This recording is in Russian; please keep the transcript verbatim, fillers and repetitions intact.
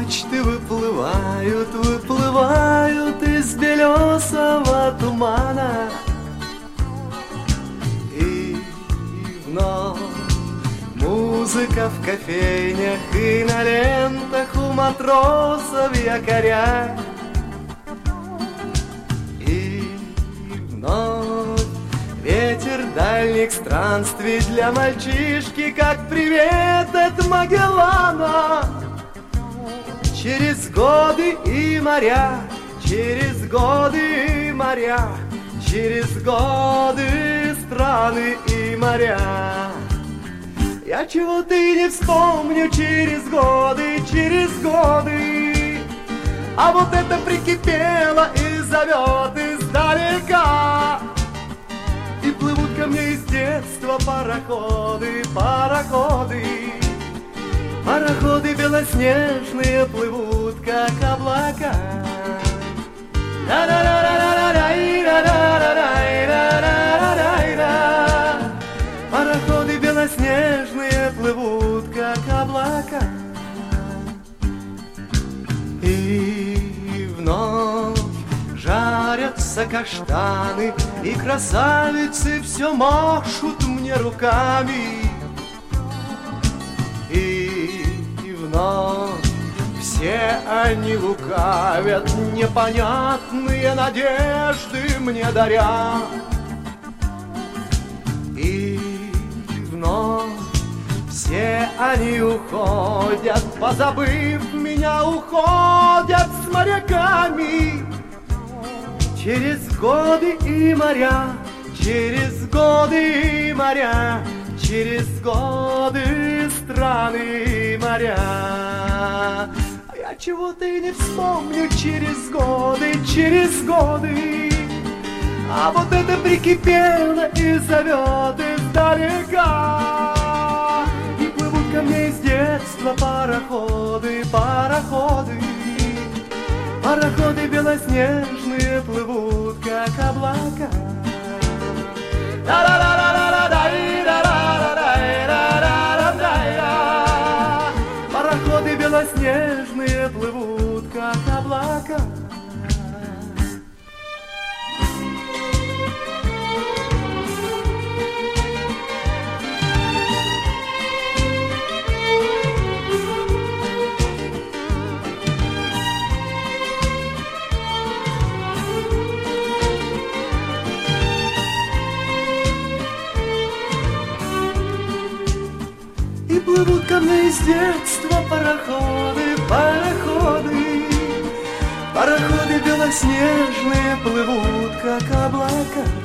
Мачты выплывают, выплывают из белесого тумана. И вновь музыка в кофейнях и на лентах у матросов якоря. И вновь ветер дальних странствий для мальчишки, как привет от Магеллана. Через годы и моря, через годы и моря, через годы страны и моря. Я чего-то и не вспомню через годы, через годы. А вот это прикипело и зовет издалека. И плывут ко мне из детства пароходы, пароходы. Пароходы белоснежные плывут, как облака. Пароходы белоснежные плывут, как облака. И вновь жарятся каштаны, и красавицы все машут мне руками. И вновь все они лукавят, непонятные надежды мне даря. И вновь все они уходят, позабыв меня, уходят с моряками. Через годы и моря, через годы и моря, через годы страны и моря. А я чего-то и не вспомню через годы, через годы. А вот это прикипело и зовет издалека. И плывут ко мне из детства пароходы, пароходы. Пароходы белоснежные плывут, как облака. Пароходы белоснежные плывут, как облака. И плывут ко мне из детства пароходы, пароходы. Пароходы белоснежные плывут, как облака.